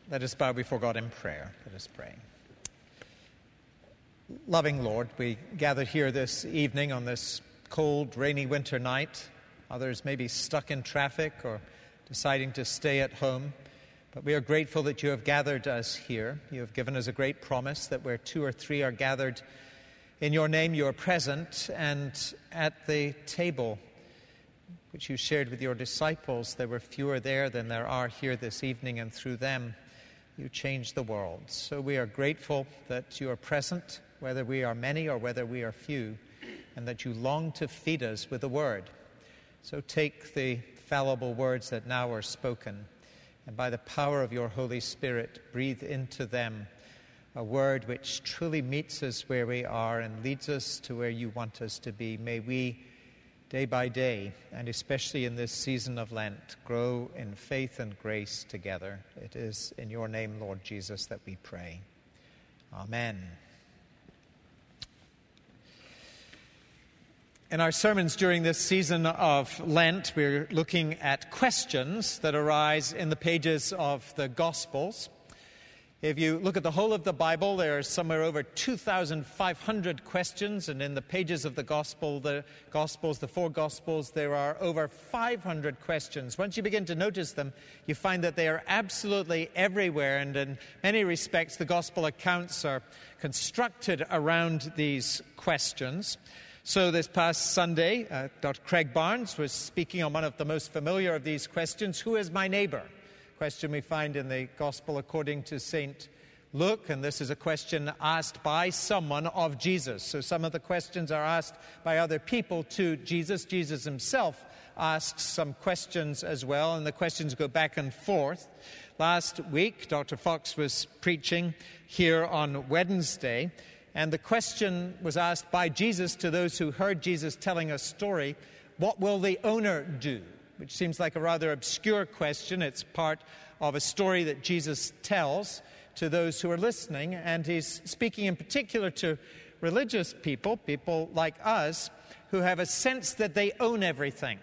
Let us bow before God in prayer. Let us pray. Loving Lord, we gather here this evening on this cold, rainy winter night. Others may be stuck in traffic or deciding to stay at home. But we are grateful that you have gathered us here. You have given us a great promise that where two or three are gathered in your name, you are present. And at the table which you shared with your disciples, there were fewer there than there are here this evening, and through them you changed the world. So we are grateful that you are present, whether we are many or whether we are few, and that you long to feed us with the word. So take the fallible words that now are spoken, and by the power of your Holy Spirit, breathe into them a word which truly meets us where we are and leads us to where you want us to be. May we, day by day, and especially in this season of Lent, grow in faith and grace together. It is in your name, Lord Jesus, that we pray. Amen. In our sermons during this season of Lent, we're looking at questions that arise in the pages of the Gospels. If you look at the whole of the Bible, there are somewhere over 2,500 questions, and in the pages of the Gospels, the four Gospels, there are over 500 questions. Once you begin to notice them, you find that they are absolutely everywhere, and in many respects, the Gospel accounts are constructed around these questions. So this past Sunday, Dr. Craig Barnes was speaking on one of the most familiar of these questions, who is my neighbor? Question we find in the Gospel according to St. Luke, and this is a question asked by someone of Jesus. So some of the questions are asked by other people to Jesus. Jesus himself asks some questions as well, and the questions go back and forth. Last week, Dr. Fox was preaching here on Wednesday, and the question was asked by Jesus to those who heard Jesus telling a story, what will the owner do? Which seems like a rather obscure question. It's part of a story that Jesus tells to those who are listening, and he's speaking in particular to religious people, people like us, who have a sense that they own everything,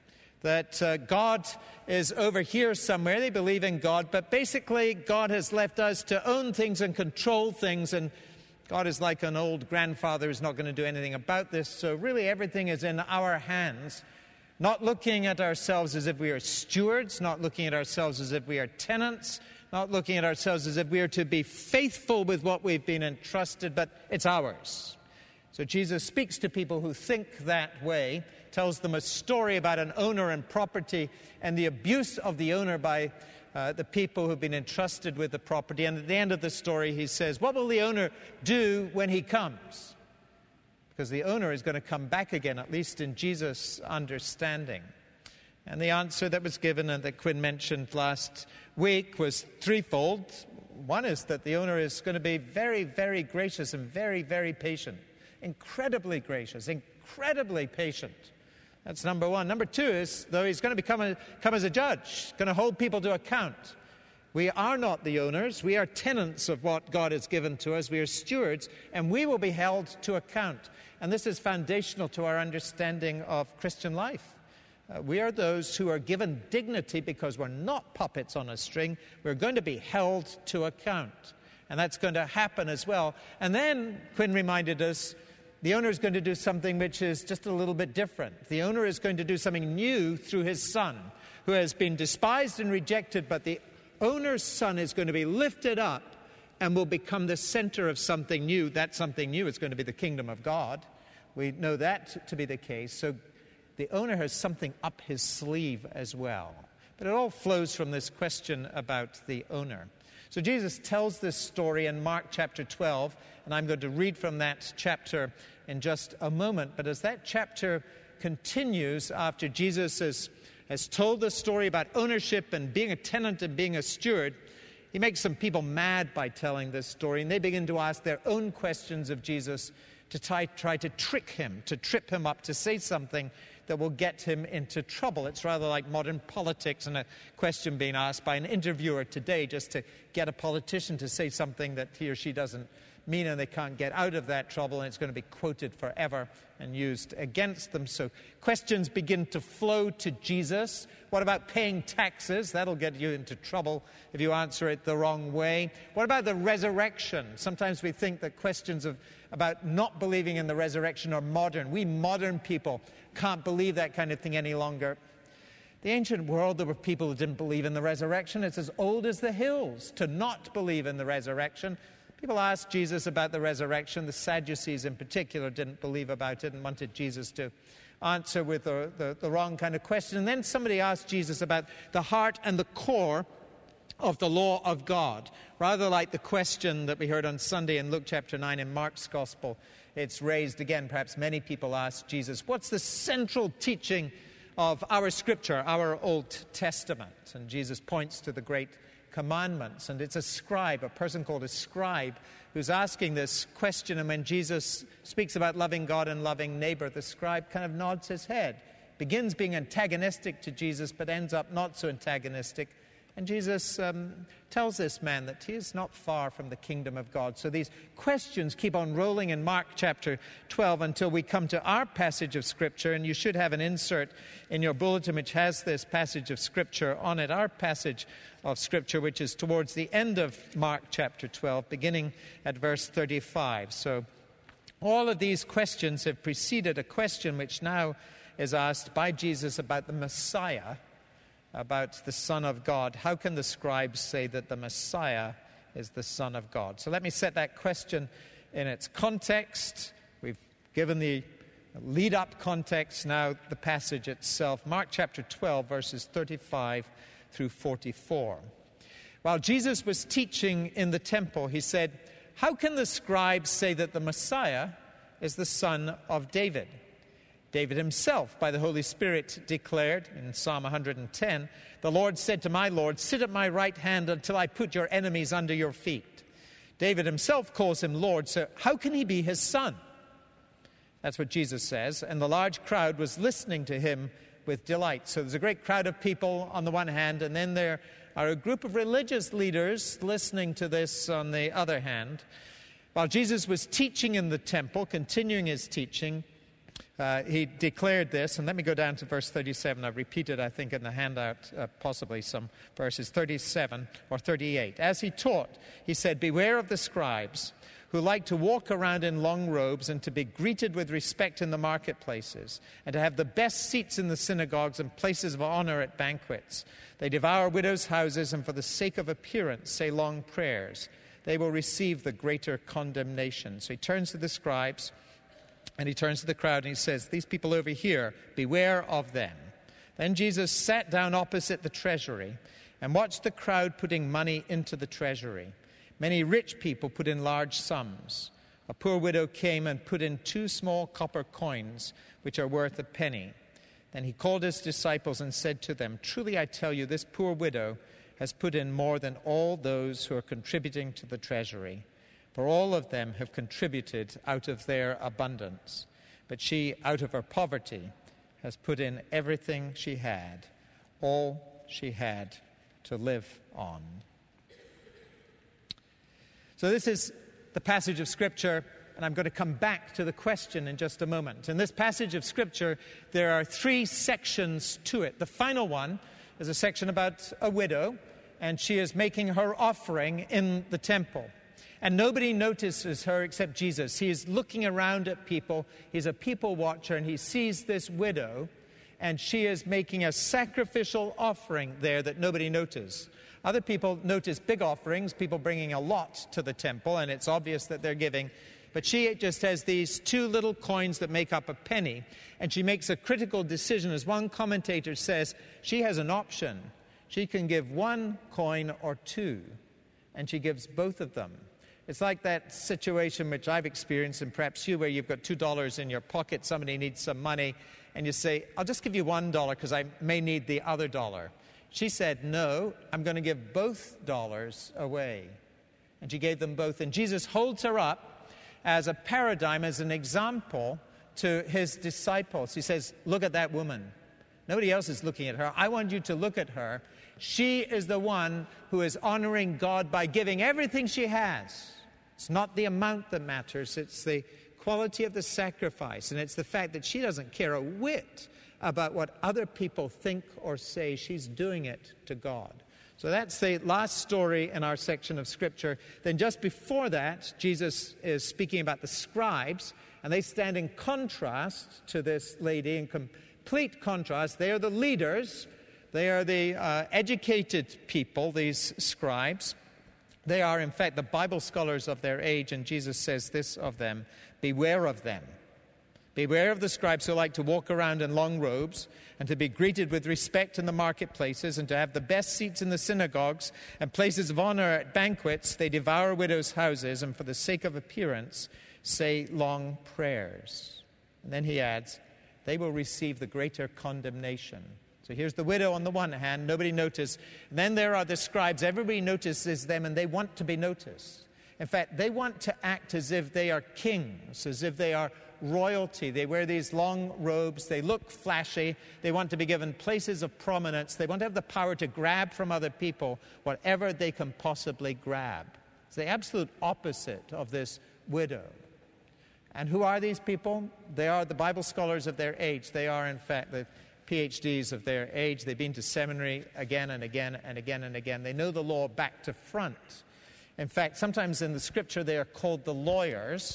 that God is over here somewhere. They believe in God, but basically God has left us to own things and control things, and God is like an old grandfather who's not going to do anything about this, so really everything is in our hands. Not looking at ourselves as if we are stewards, not looking at ourselves as if we are tenants, not looking at ourselves as if we are to be faithful with what we've been entrusted, but it's ours. So Jesus speaks to people who think that way, tells them a story about an owner and property and the abuse of the owner by the people who've been entrusted with the property. And at the end of the story, he says, what will the owner do when he comes? Because the owner is going to come back again, at least in Jesus' understanding. And the answer that was given and that Quinn mentioned last week was threefold. One is that the owner is going to be very, very gracious and very, very patient. Incredibly gracious, incredibly patient. That's number one. Number two is, though, he's going to come as a judge, going to hold people to account. We are not the owners. We are tenants of what God has given to us. We are stewards, and we will be held to account. And this is foundational to our understanding of Christian life. We are those who are given dignity because we're not puppets on a string. We're going to be held to account. And that's going to happen as well. And then Quinn reminded us, the owner is going to do something which is just a little bit different. The owner is going to do something new through his son, who has been despised and rejected, but the owner's son is going to be lifted up and will become the center of something new. That something new is going to be the kingdom of God. We know that to be the case. So the owner has something up his sleeve as well. But it all flows from this question about the owner. So Jesus tells this story in Mark chapter 12, and I'm going to read from that chapter in just a moment. But as that chapter continues after Jesus has told the story about ownership and being a tenant and being a steward, he makes some people mad by telling this story, and they begin to ask their own questions of Jesus to try to trick him, to trip him up, to say something that will get him into trouble. It's rather like modern politics and a question being asked by an interviewer today just to get a politician to say something that he or she doesn't meaning they can't get out of that trouble, and it's going to be quoted forever and used against them. So questions begin to flow to Jesus. What about paying taxes? That'll get you into trouble if you answer it the wrong way. What about the resurrection? Sometimes we think that questions about not believing in the resurrection are modern. We modern people can't believe that kind of thing any longer. The ancient world, there were people who didn't believe in the resurrection. It's as old as the hills to not believe in the resurrection. People asked Jesus about the resurrection. The Sadducees in particular didn't believe about it and wanted Jesus to answer with the wrong kind of question. And then somebody asked Jesus about the heart and the core of the law of God. Rather like the question that we heard on Sunday in Luke chapter 9 in Mark's Gospel, it's raised again. Perhaps many people ask Jesus, what's the central teaching of our Scripture, our Old Testament? And Jesus points to the great commandments. And it's a scribe, a person called a scribe, who's asking this question. And when Jesus speaks about loving God and loving neighbor, the scribe kind of nods his head, begins being antagonistic to Jesus, but ends up not so antagonistic. And Jesus tells this man that he is not far from the kingdom of God. So these questions keep on rolling in Mark chapter 12 until we come to our passage of Scripture. And you should have an insert in your bulletin which has this passage of Scripture on it. Our passage of Scripture, which is towards the end of Mark chapter 12, beginning at verse 35. So all of these questions have preceded a question which now is asked by Jesus about the Messiah, about the Son of God. How can the scribes say that the Messiah is the Son of God? So let me set that question in its context. We've given the lead-up context, now the passage itself. Mark chapter 12, verses 35 through 44. While Jesus was teaching in the temple, he said, "How can the scribes say that the Messiah is the son of David? David himself, by the Holy Spirit, declared in Psalm 110, 'The Lord said to my Lord, sit at my right hand until I put your enemies under your feet.' David himself calls him Lord, so how can he be his son?" That's what Jesus says, and the large crowd was listening to him with delight. So there's a great crowd of people on the one hand, and then there are a group of religious leaders listening to this on the other hand. While Jesus was teaching in the temple, continuing his teaching, he declared this, and let me go down to verse 37. I've repeated, I think, in the handout, possibly some verses, 37 or 38. As he taught, he said, "Beware of the scribes who like to walk around in long robes and to be greeted with respect in the marketplaces and to have the best seats in the synagogues and places of honor at banquets. They devour widows' houses and for the sake of appearance say long prayers. They will receive the greater condemnation." So he turns to the scribes and he turns to the crowd and he says, "These people over here, beware of them." Then Jesus sat down opposite the treasury and watched the crowd putting money into the treasury. Many rich people put in large sums. A poor widow came and put in 2 small copper coins, which are worth a penny. Then he called his disciples and said to them, "Truly I tell you, this poor widow has put in more than all those who are contributing to the treasury. For all of them have contributed out of their abundance. But she, out of her poverty, has put in everything she had, all she had to live on." So this is the passage of Scripture, and I'm going to come back to the question in just a moment. In this passage of Scripture, there are 3 sections to it. The final one is a section about a widow, and she is making her offering in the temple. And nobody notices her except Jesus. He is looking around at people. He's a people watcher, and he sees this widow, and she is making a sacrificial offering there that nobody notices. Other people notice big offerings, people bringing a lot to the temple, and it's obvious that they're giving. But she just has these 2 little coins that make up a penny, and she makes a critical decision. As one commentator says, she has an option. She can give 1 coin or 2, and she gives both of them. It's like that situation which I've experienced, and perhaps you, where you've got $2 in your pocket, somebody needs some money, and you say, "I'll just give you $1 because I may need the other dollar." She said, "No, I'm going to give both dollars away." And she gave them both. And Jesus holds her up as a paradigm, as an example to his disciples. He says, "Look at that woman. Nobody else is looking at her. I want you to look at her. She is the one who is honoring God by giving everything she has. It's not the amount that matters, it's the quality of the sacrifice. And it's the fact that she doesn't care a whit about what other people think or say. She's doing it to God. So that's the last story in our section of Scripture. Then just before that, Jesus is speaking about the scribes, and they stand in contrast to this lady, in complete contrast. They are the leaders. They are the educated people, these scribes. They are, in fact, the Bible scholars of their age, and Jesus says this of them: beware of them. Beware of the scribes who like to walk around in long robes and to be greeted with respect in the marketplaces and to have the best seats in the synagogues and places of honor at banquets. They devour widows' houses and for the sake of appearance say long prayers. And then he adds, they will receive the greater condemnation. So here's the widow on the one hand, nobody noticed. And then there are the scribes. Everybody notices them and they want to be noticed. In fact, they want to act as if they are kings, as if they are royalty. They wear these long robes. They look flashy. They want to be given places of prominence. They want to have the power to grab from other people whatever they can possibly grab. It's the absolute opposite of this widow. And who are these people? They are the Bible scholars of their age. They are, in fact, the PhDs of their age. They've been to seminary again and again and again and again. They know the law back to front. In fact, sometimes in the Scripture they are called the lawyers,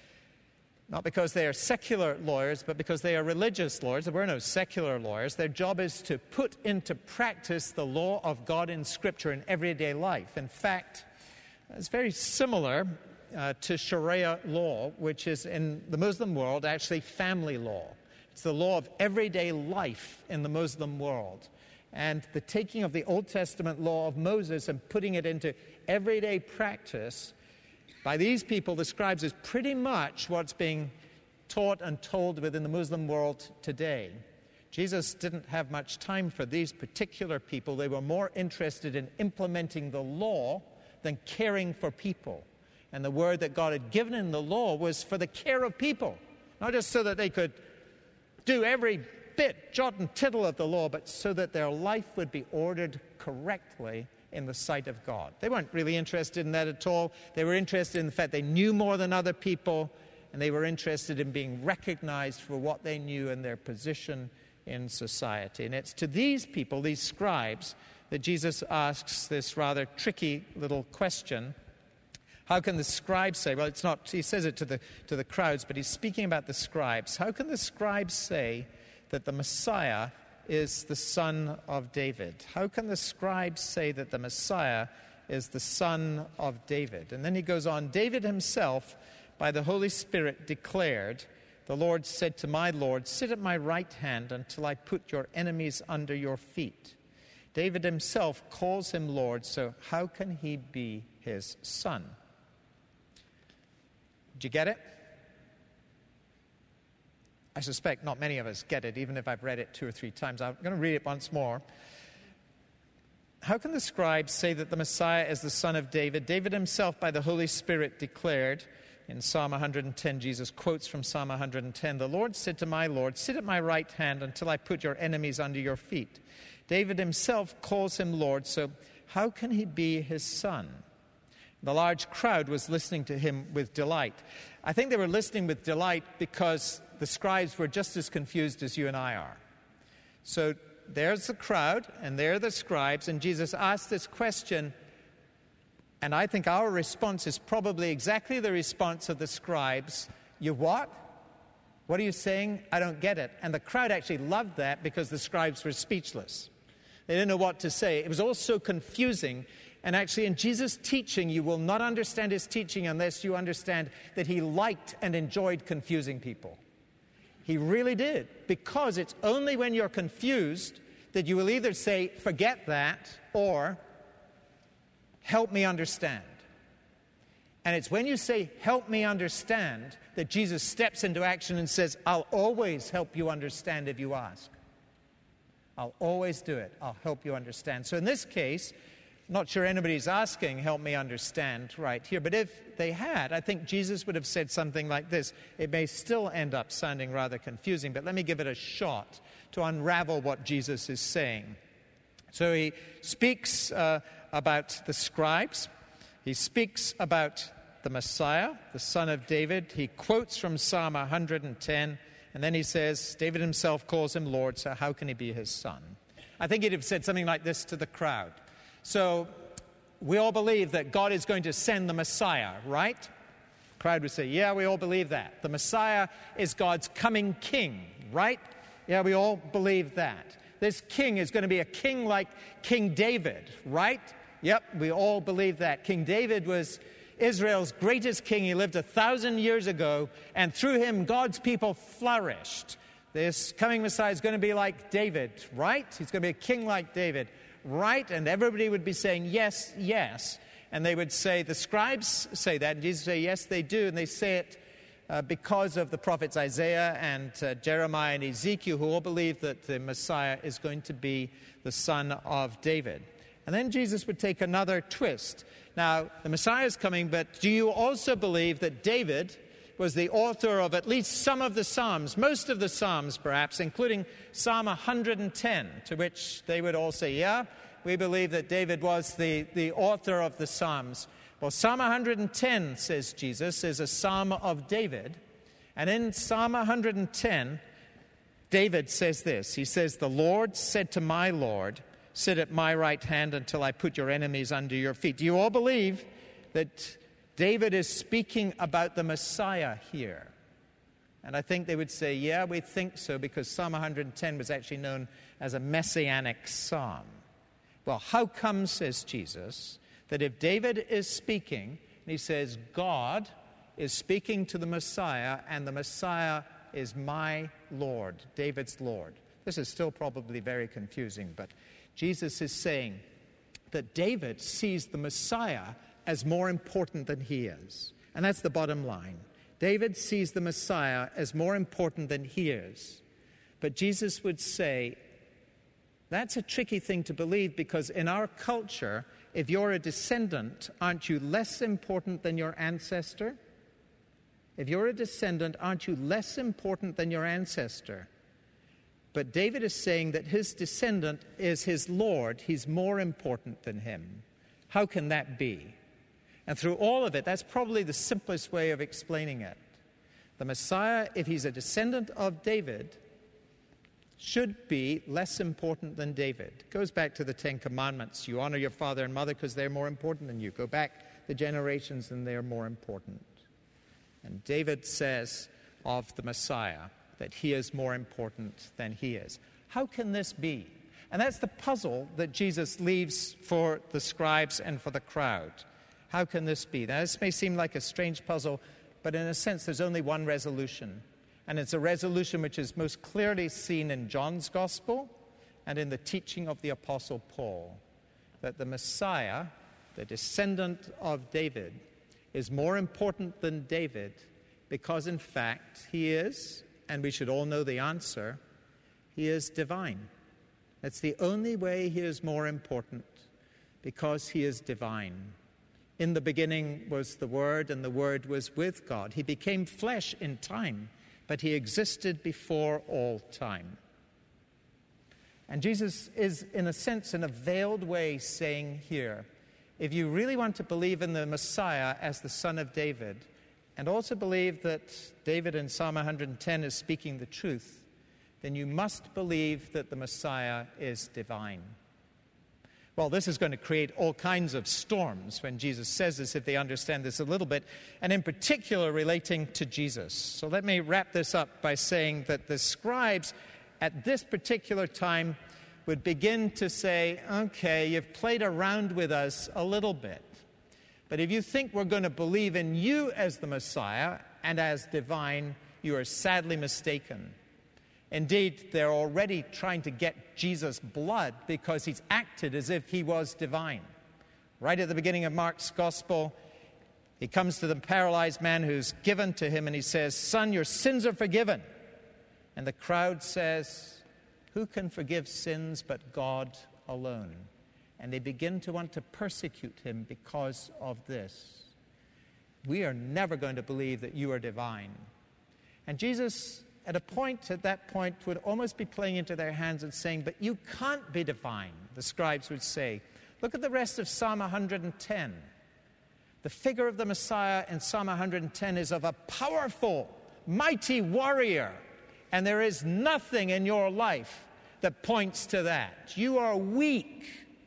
not because they are secular lawyers, but because they are religious lawyers. There were no secular lawyers. Their job is to put into practice the law of God in Scripture in everyday life. In fact, it's very similar to Sharia law, which is in the Muslim world actually family law. It's the law of everyday life in the Muslim world. And the taking of the Old Testament law of Moses and putting it into everyday practice by these people, the scribes, is pretty much what's being taught and told within the Muslim world today. Jesus didn't have much time for these particular people. They were more interested in implementing the law than caring for people. And the word that God had given in the law was for the care of people, not just so that they could do every bit, jot and tittle of the law, but so that their life would be ordered correctly in the sight of God. They weren't really interested in that at all. They were interested in the fact they knew more than other people, and they were interested in being recognized for what they knew and their position in society. And it's to these people, these scribes, that Jesus asks this rather tricky little question. How can the scribes say, well, it's not, he says it to the crowds, but he's speaking about the scribes. How can the scribes say that the Messiah is the son of David? How can the scribes say that the Messiah is the son of David? And then he goes on, David himself, by the Holy Spirit, declared, the Lord said to my Lord, sit at my right hand until I put your enemies under your feet. David himself calls him Lord, so how can he be his son? Did you get it? I suspect not many of us get it, even if I've read it 2 or 3 times. I'm going to read it once more. How can the scribes say that the Messiah is the son of David? David himself, by the Holy Spirit, declared, in Psalm 110, Jesus quotes from Psalm 110, the Lord said to my Lord, sit at my right hand until I put your enemies under your feet. David himself calls him Lord, so how can he be his son? The large crowd was listening to him with delight. I think they were listening with delight because the scribes were just as confused as you and I are. So there's the crowd, and there are the scribes, and Jesus asked this question, and I think our response is probably exactly the response of the scribes. You what? What are you saying? I don't get it. And the crowd actually loved that because the scribes were speechless. They didn't know what to say. It was all so confusing. And actually, in Jesus' teaching, you will not understand his teaching unless you understand that he liked and enjoyed confusing people. He really did, because it's only when you're confused that you will either say, forget that, or help me understand. And it's when you say, help me understand, that Jesus steps into action and says, I'll always help you understand if you ask. I'll always do it. I'll help you understand. So in this case, not sure anybody's asking, help me understand right here. But if they had, I think Jesus would have said something like this. It may still end up sounding rather confusing, but let me give it a shot to unravel what Jesus is saying. So he speaks about the scribes. He speaks about the Messiah, the son of David. He quotes from Psalm 110, and then he says, David himself calls him Lord, so how can he be his son? I think he'd have said something like this to the crowd. So we all believe that God is going to send the Messiah, right? The crowd would say, yeah, we all believe that. The Messiah is God's coming king, right? Yeah, we all believe that. This king is going to be a king like King David, right? Yep, we all believe that. King David was Israel's greatest king. He lived 1,000 years ago, and through him, God's people flourished. This coming Messiah is going to be like David, right? He's going to be a king like David, right? And everybody would be saying, yes, yes. And they would say, the scribes say that, and Jesus would say, yes, they do. And they say it because of the prophets Isaiah and Jeremiah and Ezekiel, who all believe that the Messiah is going to be the son of David. And then Jesus would take another twist. Now, the Messiah is coming, but do you also believe that David was the author of at least some of the Psalms, most of the Psalms perhaps, including Psalm 110, to which they would all say, yeah, we believe that David was the author of the Psalms. Well, Psalm 110, says Jesus, is a psalm of David. And in Psalm 110, David says this. He says, the Lord said to my Lord, sit at my right hand until I put your enemies under your feet. Do you all believe that David is speaking about the Messiah here? And I think they would say, yeah, we think so, because Psalm 110 was actually known as a messianic psalm. Well, how come, says Jesus, that if David is speaking, and he says, God is speaking to the Messiah, and the Messiah is my Lord, David's Lord. This is still probably very confusing, but Jesus is saying that David sees the Messiah as more important than he is. And that's the bottom line. David sees the Messiah as more important than he is. But Jesus would say, that's a tricky thing to believe, because in our culture, if you're a descendant, aren't you less important than your ancestor? If you're a descendant, aren't you less important than your ancestor? But David is saying that his descendant is his Lord. He's more important than him. How can that be? And through all of it, that's probably the simplest way of explaining it. The Messiah, if he's a descendant of David, should be less important than David. It goes back to the Ten Commandments. You honor your father and mother because they're more important than you. Go back the generations and they're more important. And David says of the Messiah that he is more important than he is. How can this be? And that's the puzzle that Jesus leaves for the scribes and for the crowd. How can this be? Now, this may seem like a strange puzzle, but in a sense, there's only one resolution. And it's a resolution which is most clearly seen in John's Gospel and in the teaching of the Apostle Paul, that the Messiah, the descendant of David, is more important than David because, in fact, he is, and we should all know the answer, he is divine. That's the only way he is more important, because he is divine. In the beginning was the Word, and the Word was with God. He became flesh in time, but he existed before all time. And Jesus is, in a sense, in a veiled way, saying here, if you really want to believe in the Messiah as the Son of David, and also believe that David in Psalm 110 is speaking the truth, then you must believe that the Messiah is divine. Well, this is going to create all kinds of storms when Jesus says this, if they understand this a little bit, and in particular relating to Jesus. So let me wrap this up by saying that the scribes at this particular time would begin to say, okay, you've played around with us a little bit, but if you think we're going to believe in you as the Messiah and as divine, you are sadly mistaken. Indeed, they're already trying to get Jesus' blood because he's acted as if he was divine. Right at the beginning of Mark's Gospel, he comes to the paralyzed man who's given to him, and he says, "Son, your sins are forgiven." And the crowd says, "Who can forgive sins but God alone?" And they begin to want to persecute him because of this. We are never going to believe that you are divine. And Jesus, at that point, would almost be playing into their hands and saying, but you can't be divine, the scribes would say. Look at the rest of Psalm 110. The figure of the Messiah in Psalm 110 is of a powerful, mighty warrior, and there is nothing in your life that points to that. You are weak.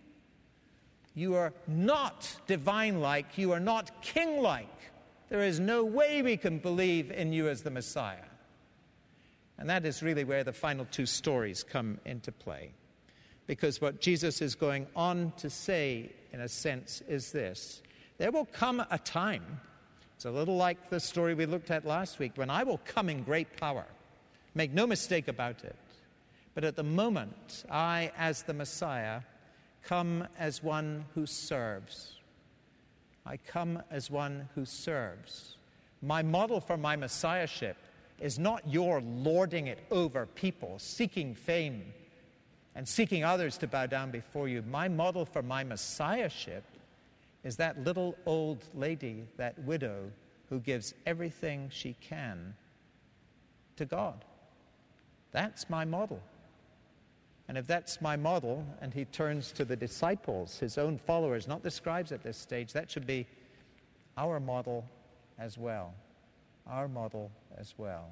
You are not divine-like. You are not king-like. There is no way we can believe in you as the Messiah. And that is really where the final two stories come into play. Because what Jesus is going on to say, in a sense, is this. There will come a time, it's a little like the story we looked at last week, when I will come in great power. Make no mistake about it. But at the moment, I, as the Messiah, come as one who serves. I come as one who serves. My model for my messiahship is not your lording it over people, seeking fame and seeking others to bow down before you. My model for my messiahship is that little old lady, that widow, who gives everything she can to God. That's my model. And if that's my model, and he turns to the disciples, his own followers, not the scribes at this stage, that should be our model as well. Our model as well.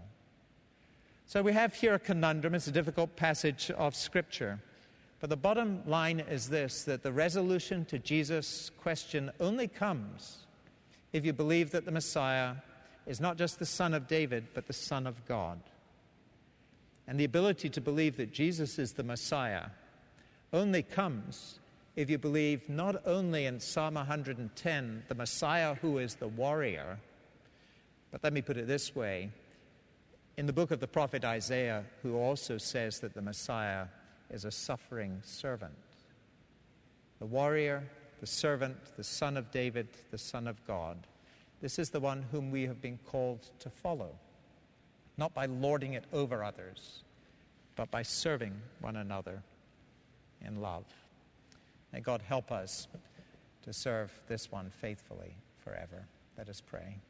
So we have here a conundrum. It's a difficult passage of Scripture. But the bottom line is this, that the resolution to Jesus' question only comes if you believe that the Messiah is not just the Son of David, but the Son of God. And the ability to believe that Jesus is the Messiah only comes if you believe not only in Psalm 110, the Messiah who is the warrior, but let me put it this way, in the book of the prophet Isaiah, who also says that the Messiah is a suffering servant. The warrior, the servant, the Son of David, the Son of God. This is the one whom we have been called to follow. Not by lording it over others, but by serving one another in love. May God help us to serve this one faithfully forever. Let us pray.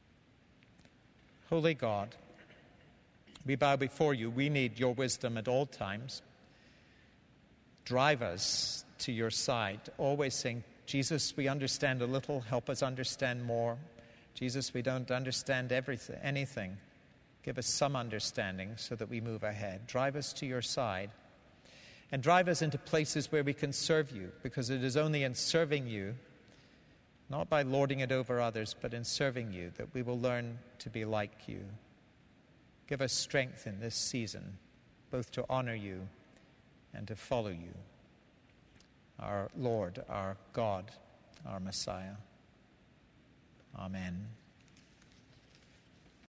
Holy God, we bow before you. We need your wisdom at all times. Drive us to your side, always saying, Jesus, we understand a little, help us understand more. Jesus, we don't understand anything. Give us some understanding so that we move ahead. Drive us to your side and drive us into places where we can serve you, because it is only in serving you, not by lording it over others, but in serving you, that we will learn to be like you. Give us strength in this season, both to honor you and to follow you, our Lord, our God, our Messiah. Amen.